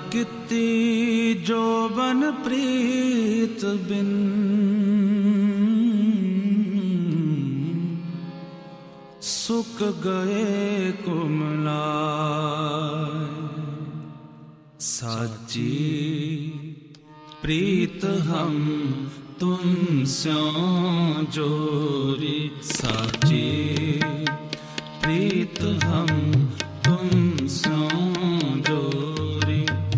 किती जोबन प्रीत बिन, सुख गए कुमलाए। साची प्रीत हम तुम स्यों जोरी, साची